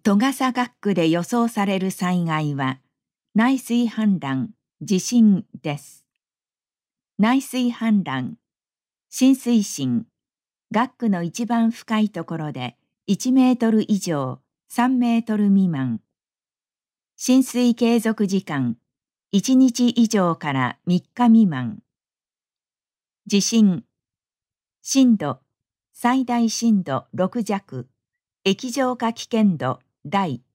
戸笠学区で予想される災害は、内水氾濫、地震です。内水氾濫、浸水深、学区の一番深いところで1メートル以上、3メートル未満。浸水継続時間、1日以上から3日未満。地震、震度、最大震度6弱、液状化危険度第